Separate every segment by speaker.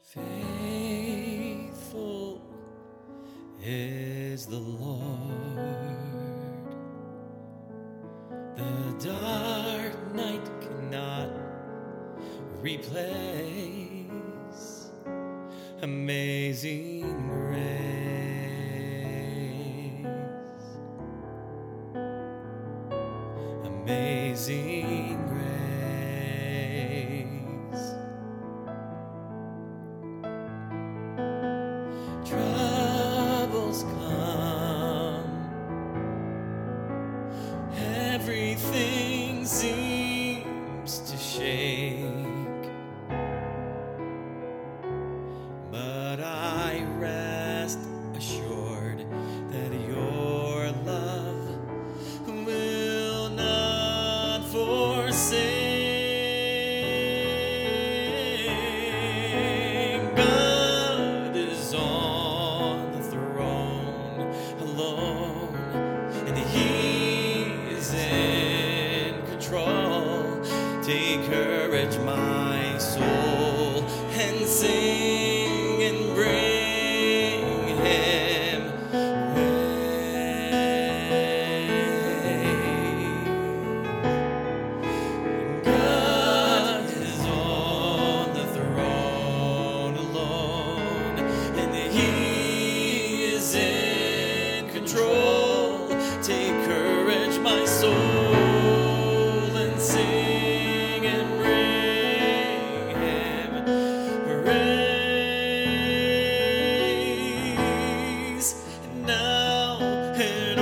Speaker 1: Faithful is the Lord. The dark night cannot replace amazing grace. Amazing grace. Troubles come, everything seems to shake, but I rest assured that your love will not forsake. God is on the throne alone, and He is in control. Take courage, my soul, and sing and bring Him praise. God is on the throne alone, and He is in control. Take courage, my soul, and sing and bring Him praise, now and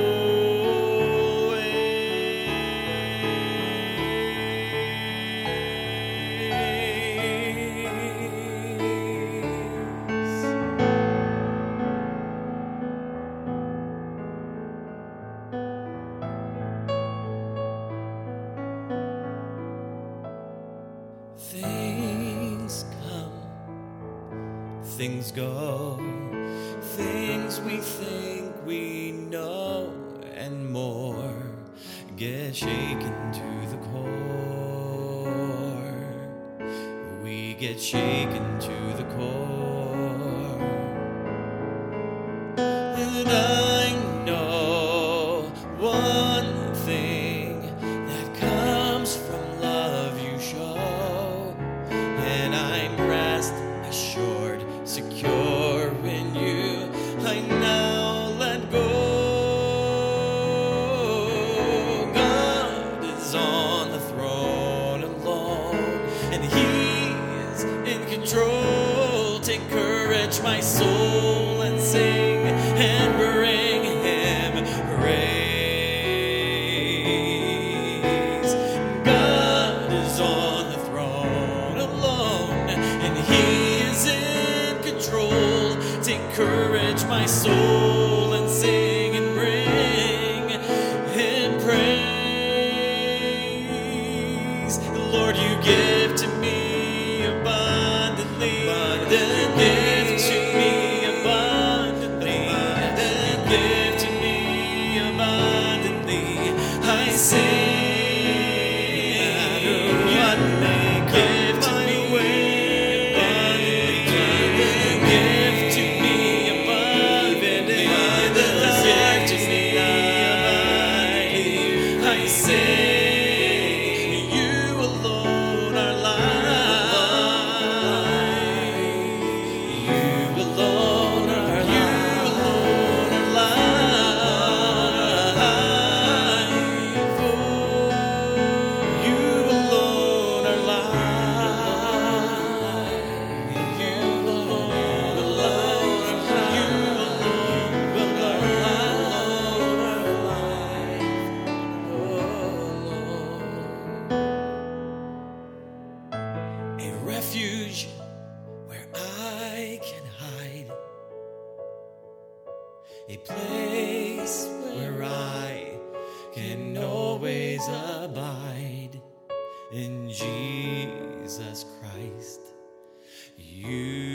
Speaker 1: Things come, things go, things we think we know and more get shaken to the core. We get shaken to the core. And I know one thing that comes from love you show, and I'm rest assured, secure in you. I now let go. God is on the throne alone, and He is in control. Take courage, my soul, and sing and bring Him praise. God is on the throne alone, and He is in control. Take courage, my soul, and sing and bring Him praise. Lord, you give to me abundantly, then give to me abundantly, then give to me abundantly. I say, what may give to me abundantly, give to me abundantly, give to me abundantly. I say, you alone are life. You alone are life. Oh, you alone are life. You alone are life. You alone are life. A refuge where I can hide, a place where I can always abide in Jesus Christ. You